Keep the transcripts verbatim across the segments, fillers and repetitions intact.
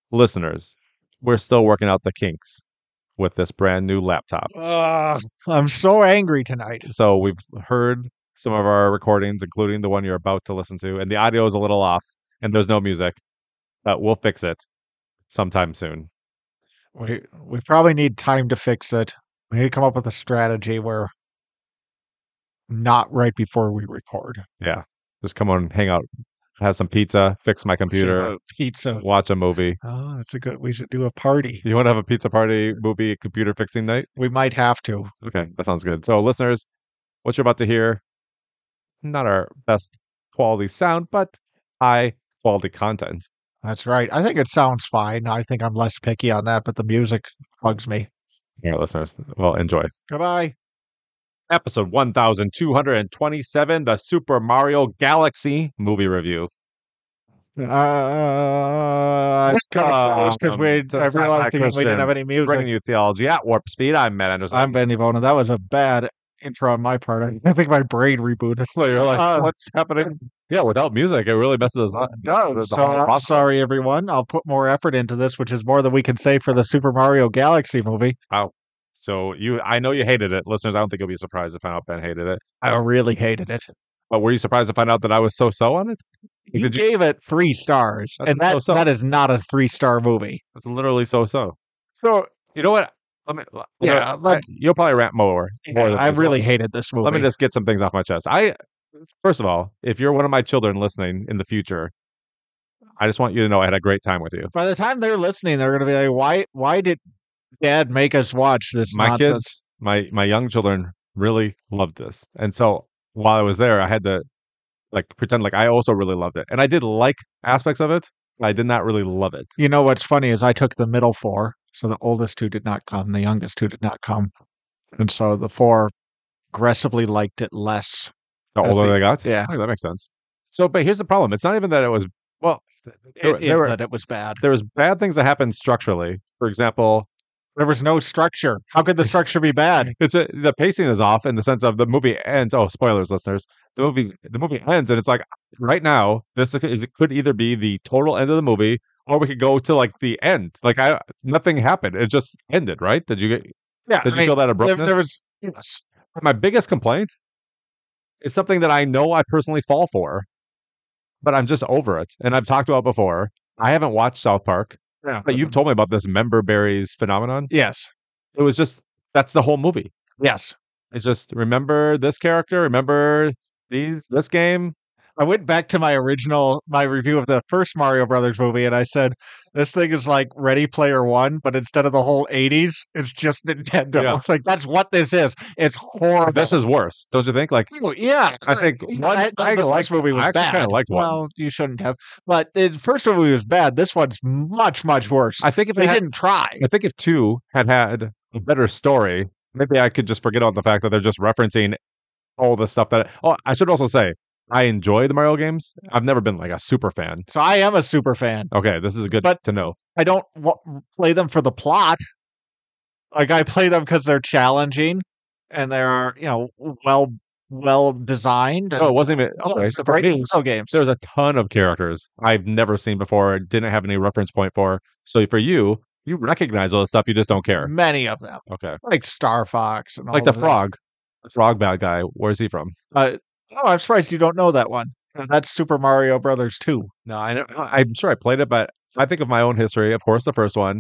listeners, we're still working out the kinks with this brand new laptop. Uh, I'm so angry tonight. So we've heard some of our recordings, including the one you're about to listen to, and the audio is a little off, and there's no music, but we'll fix it sometime soon. We we probably need time to fix it. We need to come up with a strategy where not right before we record. Yeah, just come on, hang out, have some pizza, fix my computer, Uh, pizza. watch a movie. Oh, that's a good. We should do a party. You want to have a pizza party, movie, computer fixing night? We might have to. Okay, that sounds good. So, listeners, what you're about to hear, not our best quality sound, but high quality content. That's right. I think it sounds fine. I think I'm less picky on that, but the music bugs me. All right, listeners, well, enjoy. Goodbye. Episode one thousand two hundred twenty-seven, the Super Mario Galaxy movie review. Uh, it's kind of close because Um, we. to I Sci-Fi realized we Christian, didn't have any music. Bringing you theology at warp speed. I'm Matt Anderson. I'm Benny Bona. That was a bad intro on my part. I think my brain rebooted. So you're like, Uh, what's happening? Yeah, without music, it really messes us up. No, The so whole I'm process. sorry, everyone. I'll put more effort into this, which is more than we can say for the Super Mario Galaxy movie. So you, I know you hated it, listeners. I don't think you'll be surprised to find out Ben hated it. I really hated it. But were you surprised to find out that I was so-so on it? You Did you- gave it three stars, That's and that so-so. that is not a three star movie. It's literally so-so. So You know what? Let me. let- Yeah, I- let- you'll probably rant more. more than I this. really hated this movie. Let me just get some things off my chest. I, first of all, if you're one of my children listening in the future, I just want you to know I had a great time with you. By the time they're listening, they're going to be like, "Why? Why did Dad make us watch this My nonsense?" kids, my my young children, really loved this, and so while I was there, I had to like pretend like I also really loved it, and I did like aspects of it. I did not really love it. You know what's funny is I took the middle four, so the oldest two did not come, the youngest two did not come, and so the four aggressively liked it less. The I older see. they got, Yeah. Oh, that makes sense. So, but here's the problem: it's not even that it was well. There, It, there it- were that it was bad. there was bad things that happened structurally. For example, There was no structure. How could the structure be bad? it's a, the pacing is off in the sense of the movie ends. Oh, spoilers, listeners! The movie the movie ends, and it's like right now this is it could either be the total end of the movie, or we could go to like the end. Like I nothing happened; it just ended. Right? Did you get? Yeah, Did you feel that there, abruptness? there was yes. My biggest complaint is something that I know I personally fall for, but I'm just over it. And I've talked about before. I haven't watched South Park, Yeah. but you've told me about this member berries phenomenon. Yes. It was just that's the whole movie. Yes. It's just remember this character, remember these this game. I went back to my original my review of the first Mario Brothers movie, and I said this thing is like Ready Player One, but instead of the whole eighties, it's just Nintendo. Yeah. It's like that's what this is. It's horrible. This is worse, don't you think? Like Oh, yeah, I think You one- I, I the liked- first movie was I actually bad. kinda liked one. Well, you shouldn't have, but the first movie was bad. This one's much, much worse. I think if they it had, didn't try. I think if two had had a better story, maybe I could just forget about the fact that they're just referencing all the stuff that. Oh, I should also say I enjoy the Mario games. I've never been like a super fan. So I am a super fan. Okay, this is good But- to know. I don't w- play them for the plot. Like I play them because they're challenging and they're you know well well designed. So it wasn't even and, okay. it's So for great me, puzzle games. there's a ton of characters I've never seen before, didn't have any reference point for. So for you, you recognize all this stuff, you just don't care. Many of them, Okay, like Star Fox and all like the of that. frog, the frog bad guy. Where's he from? Uh, oh, I'm surprised you don't know that one. That's Super Mario Brothers two. No, I know, I'm sure I played it, but I think of my own history. Of course, the first one.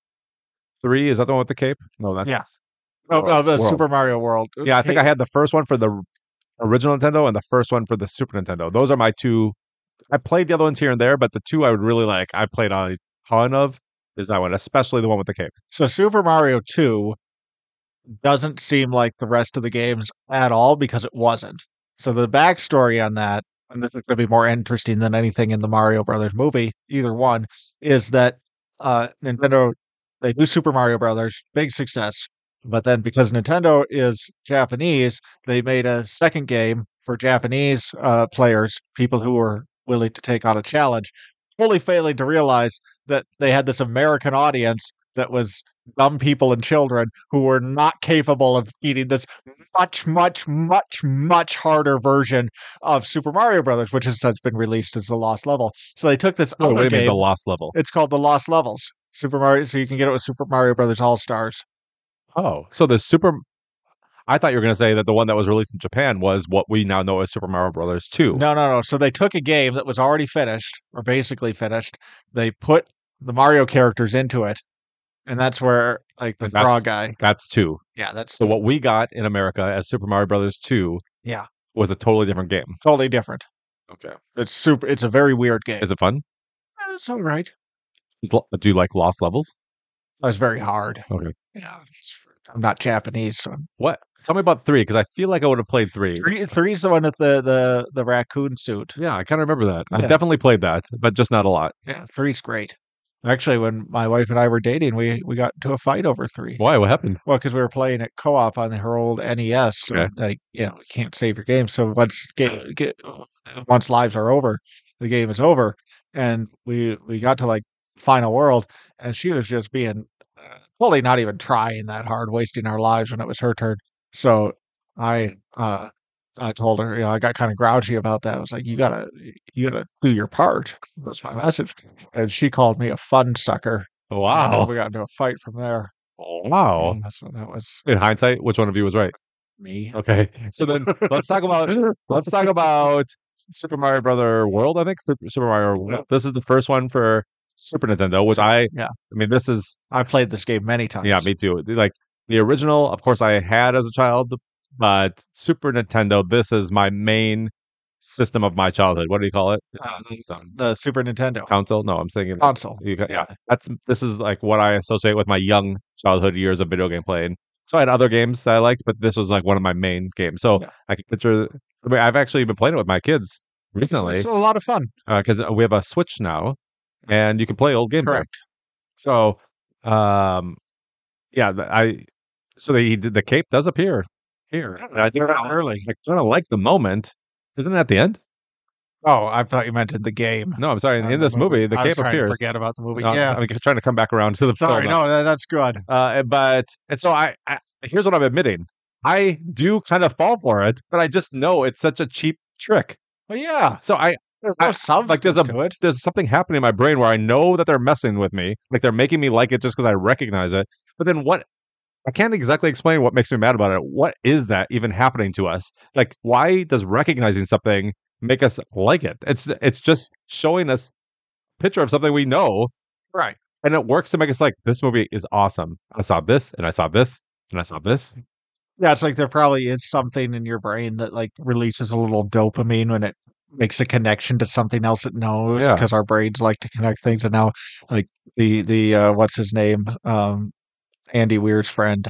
Three is that the one with the cape? No, that's Yeah. Oh, World- no, the World. Super Mario World. Yeah, I think I had the first one for the original Nintendo and the first one for the Super Nintendo. Those are my two. I played the other ones here and there, but the two I would really like, I played a ton of, is that one, especially the one with the cape. So Super Mario two doesn't seem like the rest of the games at all because it wasn't. So the backstory on that, and this is going to be more interesting than anything in the Mario Brothers movie, either one, is that uh, Nintendo, they do Super Mario Brothers, big success. But then because Nintendo is Japanese, they made a second game for Japanese uh, players, people who were willing to take on a challenge, fully failing to realize that they had this American audience that was dumb people and children who were not capable of eating this much, much, much, much harder version of Super Mario Brothers, which has since been released as the Lost Level. So they took this Oh, other what do you mean game. the lost level? It's called the Lost Levels. Super Mario, so you can get it with Super Mario Brothers All Stars. Oh, so the Super. I thought you were going to say that the one that was released in Japan was what we now know as Super Mario Brothers two. No, no, no. So they took a game that was already finished, or basically finished. They put the Mario characters into it, and that's where like the And that's- frog guy. That's two. Yeah, that's So what we got in America as Super Mario Brothers two yeah, was a totally different game. totally different. Okay. It's super. It's a very weird game. Is it fun? It's all right. Is lo- Do you like lost levels? It was very hard. Okay. Yeah, it's- I'm not Japanese, so What? Tell me about three, because I feel like I would have played three. three. Three's the one with the the the raccoon suit. Yeah, I kind of remember that. I Yeah. definitely played that, but just not a lot. Yeah, three's great. Actually, when my wife and I were dating, we we got into a fight over three. Why? What happened? Well, because we were playing at co-op on her old N E S, so Okay. like you know, you can't save your game. So once ga- get, once lives are over, the game is over, and we we got to like final world, and she was just being uh, fully not even trying that hard, wasting our lives when it was her turn. So I uh I told her, you know, I got kind of grouchy about that. I was like, you gotta you gotta do your part. That's my message. And she called me a fun sucker. And Wow. we got into a fight from there. Wow. And that's what that was In hindsight, which one of you was right? me. Okay. So then let's talk about let's talk about Super Mario Brother World. I think Super Super Mario World. This is the first one for Super Nintendo, which I Yeah. I mean this is I've played this game many times. yeah, me too. Like the original, of course I had as a child, but Super Nintendo, this is my main system of my childhood. What do you call it? It's Uh, not a system. the Super Nintendo Console? No, I'm thinking console. you got, yeah, that's this is like what I associate with my young childhood years of video game playing. So I had other games that I liked, but this was like one of my main games. So Yeah. I can picture. I mean, I've actually been playing it with my kids It's, recently it's a lot of fun. because we have a Switch now, and you can play old games. there. Correct. So, um, yeah, the- I so the the cape does appear here. And I think I Early. kind of like the moment. Isn't that the end? Oh, I thought you meant in the game. No, I'm sorry. Not In this movie, the I was cape trying to appears. forget about the movie. No, yeah. I'm trying to come back around to the Sorry. film. No, that, that's good. Uh, but and so I, I here's what I'm admitting. I do kind of fall for it, but I just know it's such a cheap trick. Well, yeah. So I There's no I- substance like there's a to it. there's something happening in my brain where I know that they're messing with me, like they're making me like it just because I recognize it. But then what? I can't exactly explain what makes me mad about it. What is that even happening to us? Like, why does recognizing something make us like it? It's it's just showing us a picture of something we know, Right. and it works to make us like this movie is awesome. I saw this, and I saw this, and I saw this. Yeah, it's like there probably is something in your brain that like releases a little dopamine when it makes a connection to something else it knows Yeah. because our brains like to connect things. And now, like the the uh, what's his name, um, Andy Weir's friend,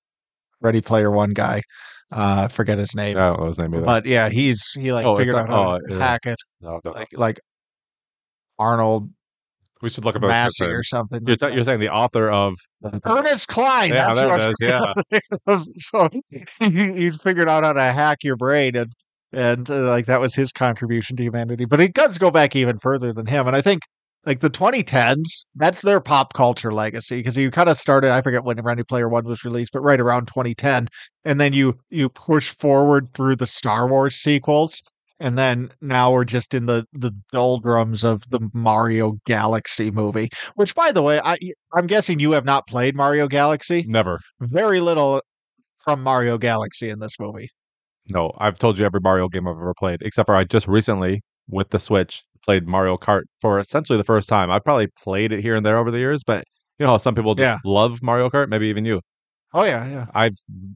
Ready Player One guy, uh, I forget his name, I don't know his name either. but yeah, he's he like Oh, it's figured a- out how oh, to yeah. hack it, No, no, like like Arnold we should look up his Massey name. or something. You're, like t- that. you're saying the author of Ernest Klein. Yeah, that's there what it I is, was- so he, he figured out how to hack your brain, and and uh, like that was his contribution to humanity. But it does go back even further than him, and I think like the twenty tens, that's their pop culture legacy because you kind of started. I forget when Ready Player One was released, but right around twenty ten, and then you you push forward through the Star Wars sequels. And then now we're just in the, the doldrums of the Mario Galaxy movie, which, by the way, I I'm guessing you have not played Mario Galaxy. Never. Very little from Mario Galaxy in this movie. No, I've told you every Mario game I've ever played, except for I just recently with the Switch played Mario Kart for essentially the first time. I've probably played it here and there over the years, but you know how some people just Yeah. love Mario Kart, maybe even you. Oh yeah, yeah. I've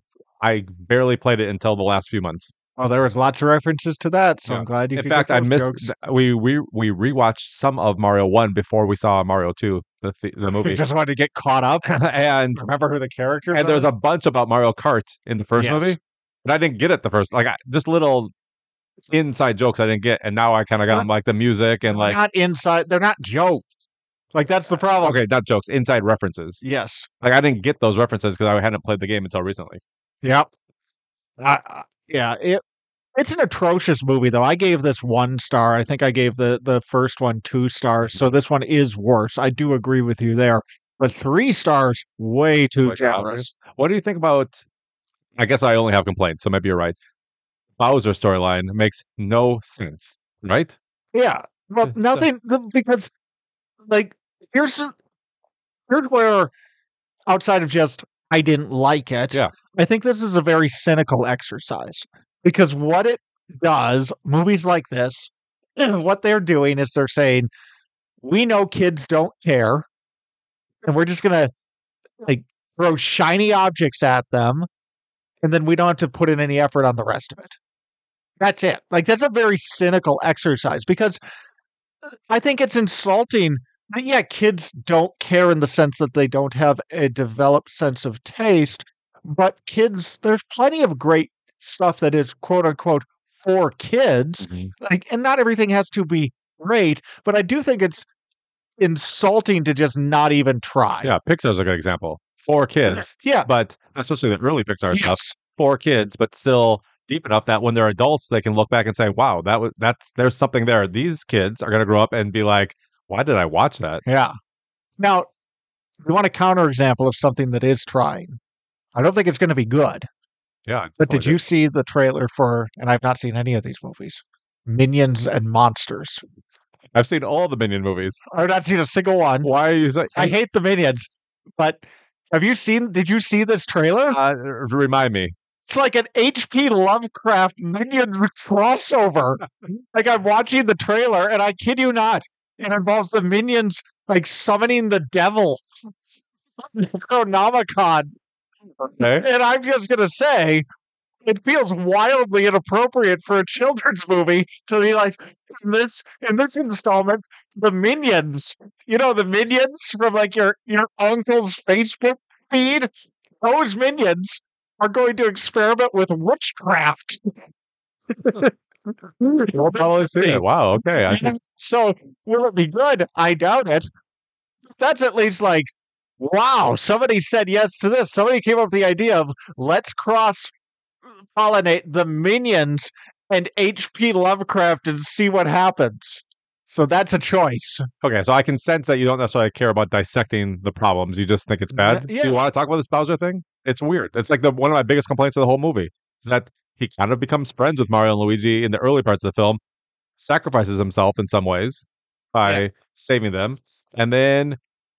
I barely played it until the last few months. Oh, there was lots of references to that, so Yeah. I'm glad you. In could fact, get I those missed jokes. th- we we we rewatched some of Mario one before we saw Mario two, the th- the movie, Just wanted to get caught up. and Remember who the characters and there was are? a bunch about Mario Kart in the first Yes. movie, but I didn't get it the first. Like I, just little inside jokes I didn't get, and now I kind of got Not- them, like the music and They're like not inside. They're not jokes. Like that's the problem. okay, not jokes, inside references. Yes. Like I didn't get those references because I hadn't played the game until recently. Yep. I, I- yeah. It. It's an atrocious movie, though. I gave this one star. I think I gave the the first one two stars. So this one is worse. I do agree with you there. But three stars, way too Way generous. What do you think about I guess I only have complaints, so maybe you're right. Bowser storyline makes no sense, right? Yeah. Well, Yeah, so- nothing the, because like here's here's where outside of just I didn't like it. Yeah. I think this is a very cynical exercise because what it does, movies like this, what they're doing is they're saying, we know kids don't care, and we're just gonna like throw shiny objects at them, and then we don't have to put in any effort on the rest of it. That's it. Like that's a very cynical exercise because I think it's insulting. Yeah, kids don't care in the sense that they don't have a developed sense of taste, but kids, there's plenty of great stuff that is quote unquote for kids. Mhm. Like, and not everything has to be great, but I do think it's insulting to just not even try. Yeah, Pixar's a good example. For kids, Yeah. but especially the early Pixar stuff, Yes. for kids, but still deep enough that when they're adults, they can look back and say, "Wow, that was that's there's something there." These kids are going to grow up and be like, "Why did I watch that?" Yeah. Now, you want a counterexample of something that is trying. I don't think it's going to be good. Yeah, But did you see the trailer for, and I've not seen any of these movies, Minions and Monsters? I've seen all the Minion movies. I've not seen a single one. Why are you saying? I hate the Minions, but have you seen, did you see this trailer? Uh, remind me. It's like an H P Lovecraft Minions crossover. Like I'm watching the trailer and I kid you not, it involves the Minions like summoning the devil. Necronomicon. Okay. And I'm just going to say, it feels wildly inappropriate for a children's movie to be like in this in this installment, the Minions. You know, the Minions from like your your uncle's Facebook feed. Those Minions are going to experiment with witchcraft. Oh, I see. Wow. Okay. I can, So will it be good? I doubt it. That's at least like, wow, somebody said yes to this. Somebody came up with the idea of let's cross pollinate the Minions and H P Lovecraft and see what happens. So that's a choice. okay. So I can sense that you don't necessarily care about dissecting the problems. You just think it's bad. Yeah. Do you want to talk about this Bowser thing? It's weird. It's like the one of my biggest complaints of the whole movie is that he kind of becomes friends with Mario and Luigi in the early parts of the film, sacrifices himself in some ways by Yeah. saving them, and then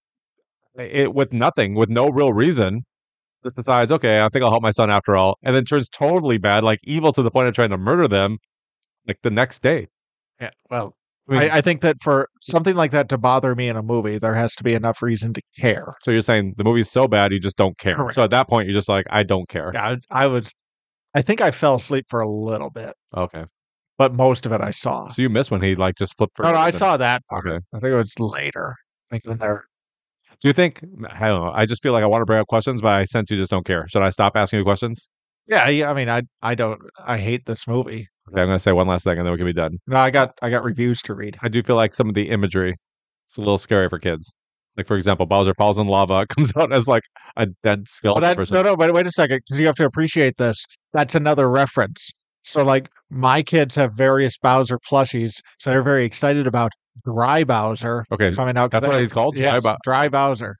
it with nothing, with no real reason, just decides, okay, I think I'll help my son after all, and then turns totally bad, like evil to the point of trying to murder them, like the next day. Yeah. Well, I mean, I, I think that for something like that to bother me in a movie, there has to be enough reason to care. so you're saying the movie's so bad you just don't care. Correct. So at that point, you're just like, I don't care. Yeah, I, I would. I think I fell asleep for a little bit, Okay. but most of it I saw. So you missed when he like just flipped for No, no, I reason. saw that. part. Okay. I think it was later. I think when they're Do you think? I don't know. I just feel like I want to bring up questions, but I sense you just don't care. Should I stop asking you questions? yeah, yeah. I mean, I I don't. I hate this movie. Okay, I'm going to say one last thing, and then we can be done. No, I got I got reviews to read. I do feel like some of the imagery is a little scary for kids. Like, for example, Bowser falls in lava, comes out as like a dead Oh, skeleton that, person. no, no, but wait a second, because you have to appreciate this. That's another reference. So, like, my kids have various Bowser plushies, so they're very excited about Dry Bowser Okay, coming out. that's what he's called? Dry Yes, Bow- Dry Bowser.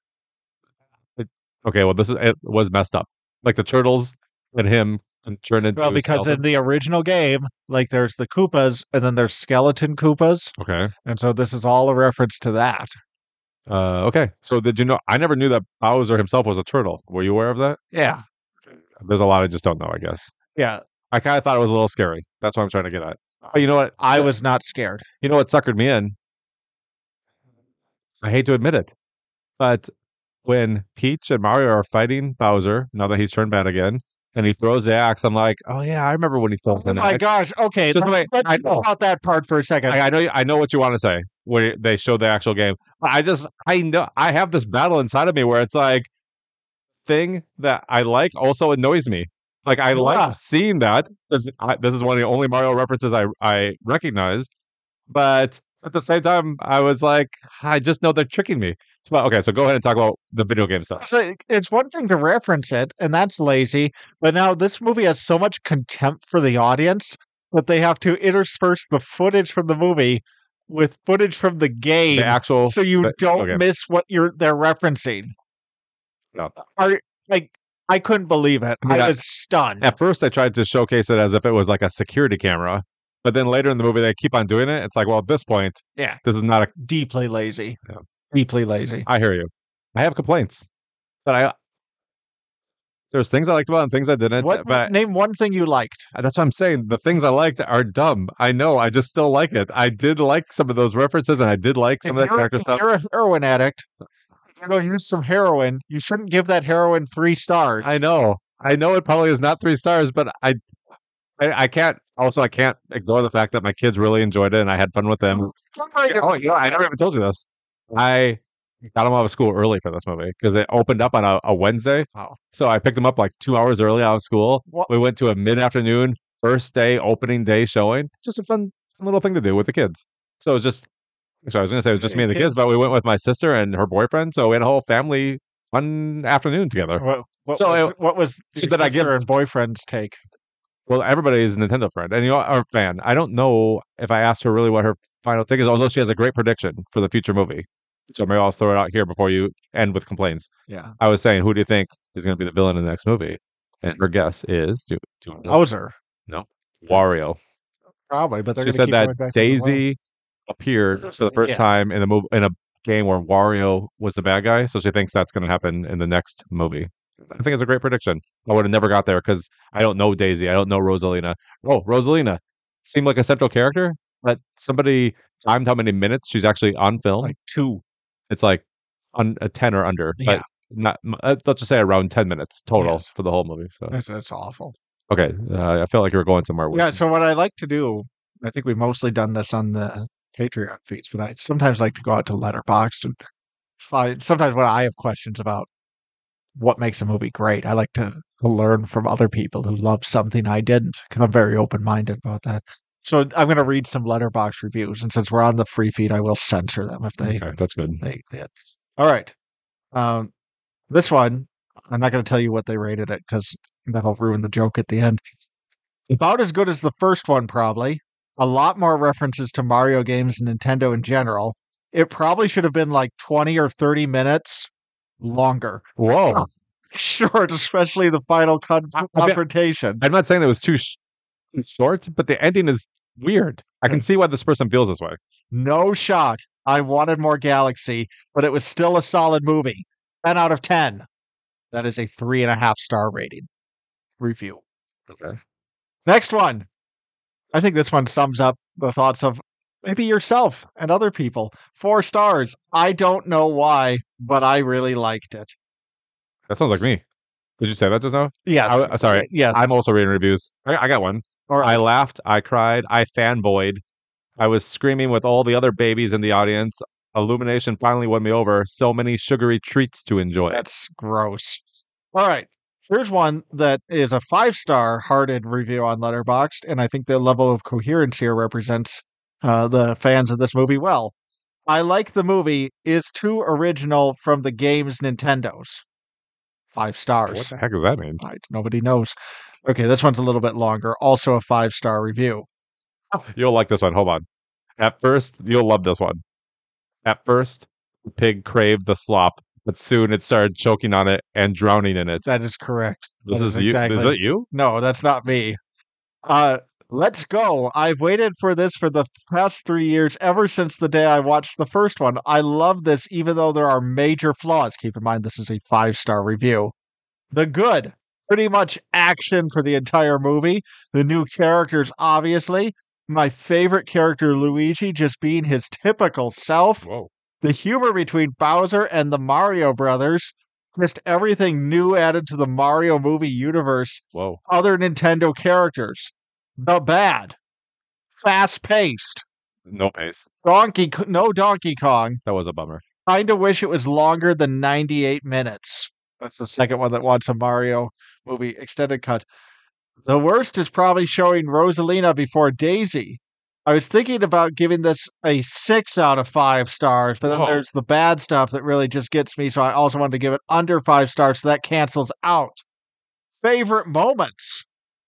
okay. Well, this is it was messed up. Like the turtles and him and turned into Well, because in skeletons. the original game, like, there's the Koopas, and then there's skeleton Koopas, okay. and so this is all a reference to that. Uh, okay. So did you know? I never knew that Bowser himself was a turtle. Were you aware of that? Yeah, There's a lot I just don't know. I guess yeah. I kind of thought it was a little scary. That's what I'm trying to get at. But you know what? I was not scared. You know what suckered me in? I hate to admit it, but when Peach and Mario are fighting Bowser, now that he's turned bad again, and he throws the axe, I'm like, oh yeah, I remember when he threw Oh the my axe. gosh. Okay, Just let's, wait, let's I talk know. about that part for a second. I, I know, I know what you want to say when they show the actual game. But I just, I know, I have this battle inside of me where it's like, thing that I like also annoys me. Like I Yeah. like seeing that. This, I, this is one of the only Mario references I I recognized, but at the same time, I was like, I just know they're tricking me. So, okay, so go ahead and talk about the video game stuff. So it's one thing to reference it, and that's lazy. But now this movie has so much contempt for the audience that they have to intersperse the footage from the movie with footage from the game, The actual, so you the- don't okay. miss what you're they're referencing. No. Are like I couldn't believe it. I mean, I I- was stunned. At first, I tried to showcase it as if it was like a security camera, but then later in the movie, they keep on doing it. It's like, well, at this point, Yeah. this is not a. Deeply lazy. Yeah. Deeply lazy. I hear you. I have complaints, but I there's things I liked about it and things I didn't. What, but name one thing you liked. that's what I'm saying. The things I liked are dumb. I know. I just still like it. I did like some of those references, and I did like some If of that you're, character if stuff. you're a heroin addict, you're going to use some heroin. You shouldn't give that heroin three stars. I know. I know it probably is not three stars, but I, I, I can't. Also, I can't ignore the fact that my kids really enjoyed it, and I had fun with them. Oh, yeah. I never even told you this. I got them out of school early for this movie because it opened up on a, a Wednesday. Wow. So I picked them up like two hours early out of school. What? We went to a mid-afternoon, first day, opening day showing. Just a fun, fun little thing to do with the kids. So it was just, actually, I was going to say it was just me and the kids, but we went with my sister and her boyfriend. So we had a whole family fun afternoon together. What, what So was, it- what was so your did I sister give- and boyfriend's take? Well, everybody is a Nintendo friend and you are a fan. I don't know if I asked her really what her final take is, although she has a great prediction for the future movie. So maybe I'll throw it out here before you end with complaints. Yeah. I was saying, who do you think is going to be the villain in the next movie? And her guess is do, do you want to know? Bowser. Wario. Probably, but they're She gonna said keep that going back to the well. Daisy appeared for the first Yeah. time in a move in a game where Wario was the bad guy, so she thinks that's going to happen in the next movie. I think it's a great prediction. I would have never got there because I don't know Daisy. I don't know Rosalina. Oh, Rosalina seemed like a central character, but somebody timed how many minutes she's actually on film. Like two. It's like on a ten or under, but Yeah. not. uh, Let's just say around ten minutes total Yes. for the whole movie. So That's, that's awful. okay, uh, I felt like you were going somewhere. With Yeah, so what I like to do, I think we've mostly done this on the Patreon feeds, but I sometimes like to go out to Letterboxd and find. Sometimes when I have questions about what makes a movie great, I like to, to learn from other people who love something I didn't, because I'm very open minded about that. So I'm going to read some Letterboxd reviews, and since we're on the free feed, I will censor them if they. Okay, that's good. they, they All right, um, this one I'm not going to tell you what they rated it because that'll ruin the joke at the end. About as good as the first one, probably. A lot more references to Mario games and Nintendo in general. It probably should have been like twenty or thirty minutes longer. Whoa. Short, especially the final con- I- I bet- confrontation. I'm not saying it was too sh- short, but the ending is weird. I can see why this person feels this way. No shot. I wanted more Galaxy, but it was still a solid movie. ten out of ten. That is a three and a half star rating. Review. Okay. Next one. I think this one sums up the thoughts of maybe yourself and other people. Four stars. I don't know why, but I really liked it. That sounds like me. Did you say that just now? Yeah. I, sorry. Yeah. I'm also reading reviews. I, I got one. Or I laughed. I cried. I fanboyed. I was screaming with all the other babies in the audience. Illumination finally won me over. So many sugary treats to enjoy. That's gross. All right. Here's one that is a five star hearted review on Letterboxd, and I think the level of coherence here represents uh, the fans of this movie well. I like the movie. Is too original from the game's Nintendo's. Five stars. What the heck does that mean? Right, nobody knows. Okay, this one's a little bit longer. Also a five star review. You'll like this one. Hold on. At first, you'll love this one. At first, the pig craved the slop, but soon it started choking on it and drowning in it. That is correct. This That is, you. Is it you? No, that's not me. Uh, let's go. I've waited for this for the past three years, ever since the day I watched the first one. I love this, even though there are major flaws. Keep in mind, this is a five star review. The good, pretty much action for the entire movie. The new characters, obviously. My favorite character, Luigi, just being his typical self. Whoa. The humor between Bowser and the Mario brothers. Just everything new added to the Mario movie universe. Whoa. Other Nintendo characters. The bad. Fast paced. No pace. Donkey, Co- no Donkey Kong. That was a bummer. Kinda wish it was longer than ninety-eight minutes. That's the second one that wants a Mario movie extended cut. The worst is probably showing Rosalina before Daisy. I was thinking about giving this a six out of five stars, but then Whoa. there's the bad stuff that really just gets me, so I also wanted to give it under five stars, so that cancels out. Favorite moments.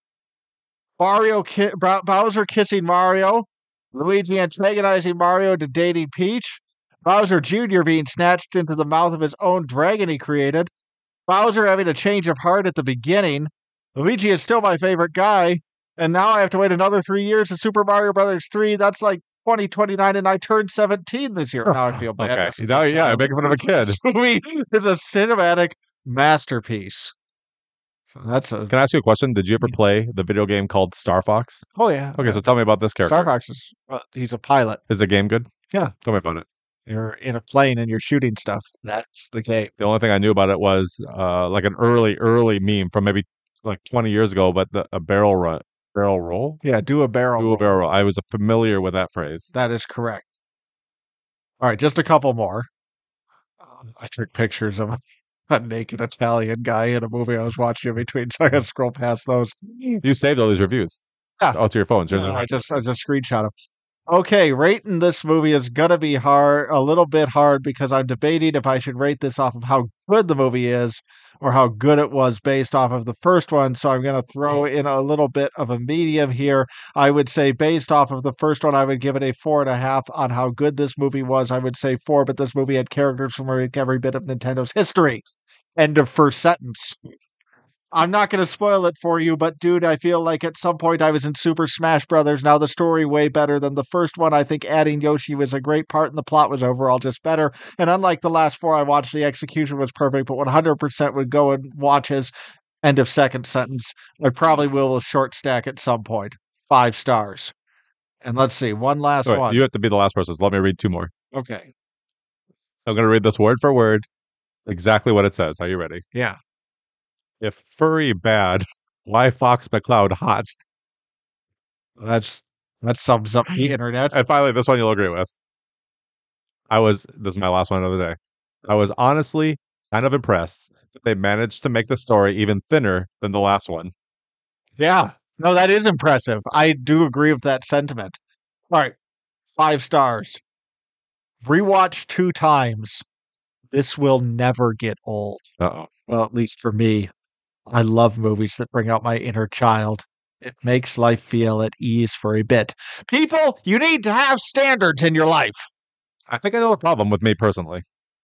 Mario ki- Bra- Bowser kissing Mario, Luigi antagonizing Mario to dating Peach, Bowser Junior being snatched into the mouth of his own dragon he created, Bowser having a change of heart at the beginning. Luigi is still my favorite guy, and now I have to wait another three years to Super Mario Brothers three. That's like twenty twenty-nine, and I turned seventeen this year. Now I feel bad. Okay. This is Now, a yeah, child. making fun of a kid. This movie is a cinematic masterpiece. So that's a Can I ask you a question? Did you ever play the video game called Star Fox? oh yeah. Okay, so tell me about this character. Star Fox is uh, he's a pilot. Is the game good? Yeah. Tell me about it. You're in a plane and you're shooting stuff. That's the game. The only thing I knew about it was uh, like an early, early meme from maybe like twenty years ago, but the, a barrel run, barrel roll, Yeah, do a barrel. do a roll. barrel roll. I was familiar with that phrase. That is correct. All right, just a couple more. Um, I took pictures of a naked Italian guy in a movie I was watching in between, so I got to scroll past those. You saved all these reviews. Yeah. Oh, to your phones. Yeah, I just I just screenshot them. Okay, rating this movie is gonna be hard, a little bit hard, because I'm debating if I should rate this off of how good the movie is or how good it was based off of the first one. So I'm gonna throw in a little bit of a medium here. I would say based off of the first one, I would give it a four and a half on how good this movie was. I would say four, but this movie had characters from every bit of Nintendo's history. End of first sentence. I'm not going to spoil it for you, but dude, I feel like at some point I was in Super Smash Brothers. Now the story way better than the first one. I think adding Yoshi was a great part and the plot was overall just better. And unlike the last four I watched, the execution was perfect, but one hundred percent would go and watch his end of second sentence. I probably will short stack at some point. Five stars. And let's see, one last All right, one. you have to be the last person. So let me read two more. Okay. I'm going to read this word for word, exactly what it says. Are you ready? Yeah. If furry bad, why Fox McCloud hot? That's that sums up the internet. And finally, this one you'll agree with. I was, this is my last one of the day. I was honestly kind of impressed that they managed to make the story even thinner than the last one. Yeah. No, that is impressive. I do agree with that sentiment. All right. Five stars. Rewatch two times. This will never get old. Uh-oh. Well, at least for me. I love movies that bring out my inner child. It makes life feel at ease for a bit. People, you need to have standards in your life. I think I know the problem with me personally.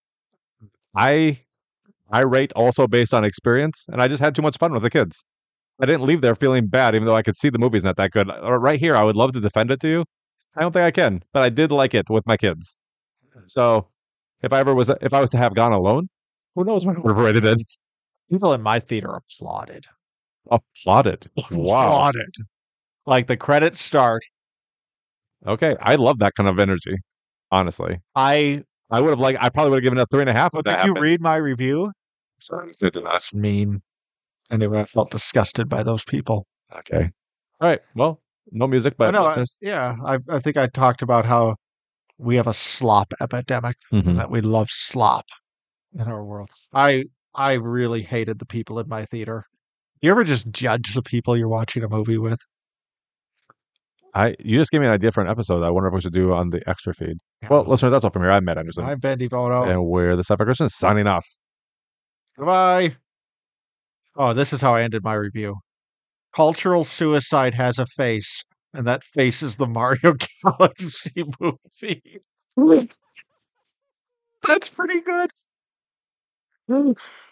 I I rate also based on experience, and I just had too much fun with the kids. I didn't leave there feeling bad, even though I could see the movie's not that good. Uh, Right here, I would love to defend it to you. I don't think I can, but I did like it with my kids. So, if I ever was, if I was to have gone alone, who knows what I would have rated it? People in my theater applauded. Applauded. Wow. Applauded. Like the credits start. Okay, I love that kind of energy. Honestly, I I would have like, I probably would have given it a three and a half. well, If did that you happened. read my review? Sorry, I did not. That's mean. Anyway, I felt disgusted by those people. Okay. All right. Well, no music, but Oh, no, I- listeners. yeah, I, I think I talked about how we have a slop epidemic. Mhm. That we love slop in our world. I I really hated the people in my theater. You ever just judge the people you're watching a movie with? I you just gave me an idea for an episode. I wonder if we should do on the extra feed. Yeah. Well, listeners, that's all from here. I'm Matt Anderson, I'm Bendy Bono. and we're the Sapphire Christians signing off. Goodbye. Oh, this is how I ended my review. Cultural suicide has a face, and that face is the Mario Galaxy movie. That's pretty good.